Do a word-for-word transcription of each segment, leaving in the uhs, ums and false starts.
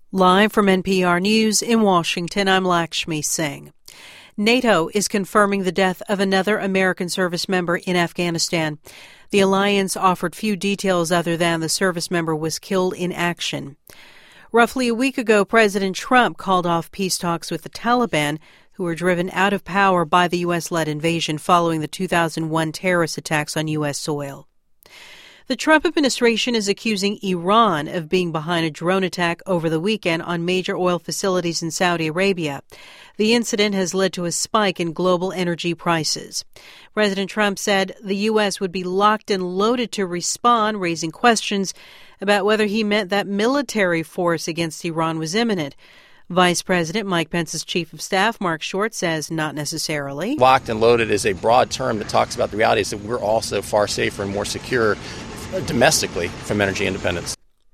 Live from N P R News in Washington, I'm Lakshmi Singh. NATO is confirming the death of another American service member in Afghanistan. The alliance offered few details other than the service member was killed in action. Roughly a week ago, President Trump called off peace talks with the Taliban, who were driven out of power by the U S-led invasion following the two thousand one terrorist attacks on U S soil. The Trump administration is accusing Iran of being behind a drone attack over the weekend on major oil facilities in Saudi Arabia. The incident has led to a spike in global energy prices. President Trump said the U S would be locked and loaded to respond, raising questions about whether he meant that military force against Iran was imminent. Vice President Mike Pence's chief of staff, Mark Short, says not necessarily. Locked and loaded is a broad term that talks about the realities that we're also far safer and more secure domestically from energy independence.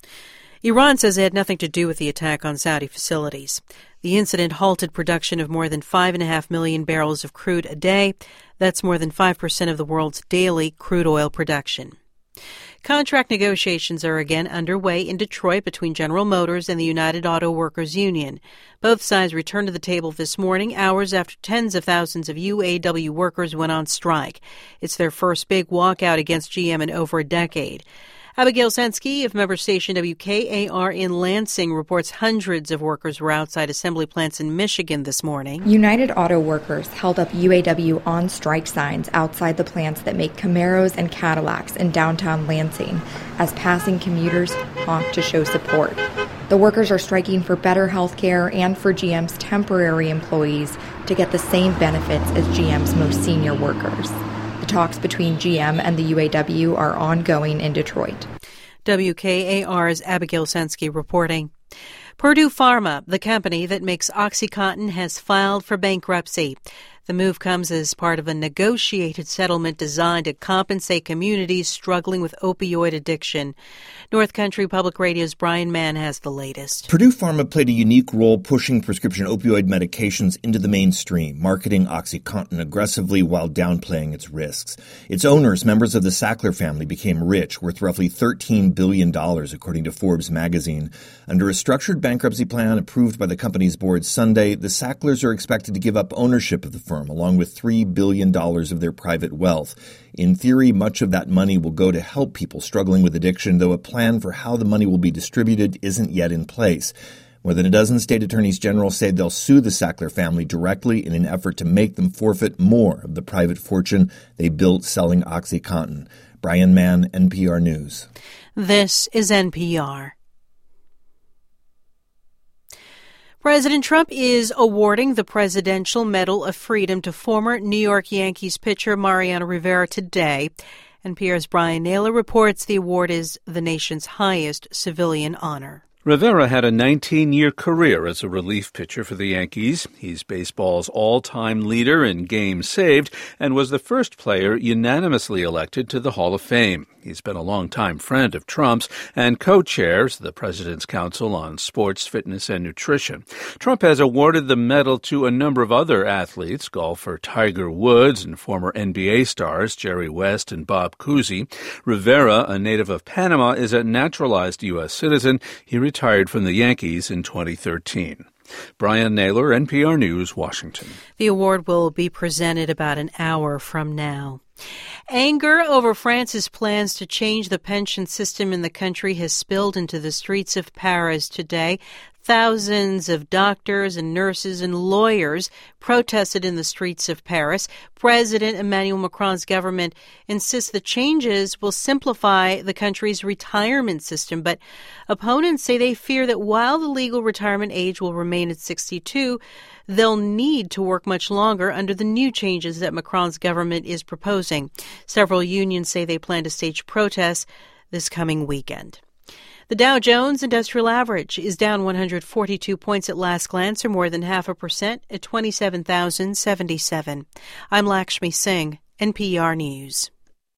Iran says it had nothing to do with the attack on Saudi facilities. The incident halted production of more than five and a half million barrels of crude a day. That's more than five percent of the world's daily crude oil production. Contract negotiations are again underway in Detroit between General Motors and the United Auto Workers Union. Both sides returned to the table this morning, hours after tens of thousands of U A W workers went on strike. It's their first big walkout against G M in over a decade. Abigail Sensky of member station W K A R in Lansing reports hundreds of workers were outside assembly plants in Michigan this morning. United Auto Workers held up U A W on-strike signs outside the plants that make Camaros and Cadillacs in downtown Lansing as passing commuters honked to show support. The workers are striking for better health care and for G M's temporary employees to get the same benefits as G M's most senior workers. The talks between G M and the U A W are ongoing in Detroit. W K A R's Abigail Sensky reporting. Purdue Pharma, the company that makes OxyContin, has filed for bankruptcy. The move comes as part of a negotiated settlement designed to compensate communities struggling with opioid addiction. North Country Public Radio's Brian Mann has the latest. Purdue Pharma played a unique role pushing prescription opioid medications into the mainstream, marketing OxyContin aggressively while downplaying its risks. Its owners, members of the Sackler family, became rich, worth roughly thirteen billion dollars, according to Forbes magazine. Under a structured bankruptcy plan approved by the company's board Sunday, the Sacklers are expected to give up ownership of the firm, along with three billion dollars of their private wealth. In theory, much of that money will go to help people struggling with addiction, though a plan for how the money will be distributed isn't yet in place. More than a dozen state attorneys general say they'll sue the Sackler family directly in an effort to make them forfeit more of the private fortune they built selling OxyContin. Brian Mann, N P R News. This is N P R. President Trump is awarding the Presidential Medal of Freedom to former New York Yankees pitcher Mariano Rivera today. N P R's Brian Naylor reports the award is the nation's highest civilian honor. Rivera had a nineteen-year career as a relief pitcher for the Yankees. He's baseball's all-time leader in games saved and was the first player unanimously elected to the Hall of Fame. He's been a longtime friend of Trump's and co-chairs the President's Council on Sports, Fitness, and Nutrition. Trump has awarded the medal to a number of other athletes, golfer Tiger Woods and former N B A stars Jerry West and Bob Cousy. Rivera, a native of Panama, is a naturalized U S citizen. He retired from the Yankees in twenty thirteen. Brian Naylor, N P R News, Washington. The award will be presented about an hour from now. Anger over France's plans to change the pension system in the country has spilled into the streets of Paris today. Thousands of doctors and nurses and lawyers protested in the streets of Paris. President Emmanuel Macron's government insists the changes will simplify the country's retirement system, but opponents say they fear that while the legal retirement age will remain at sixty-two, they'll need to work much longer under the new changes that Macron's government is proposing. Several unions say they plan to stage protests this coming weekend. The Dow Jones Industrial Average is down one hundred forty-two points at last glance, or more than half a percent, at twenty-seven thousand seventy-seven. I'm Lakshmi Singh, N P R News.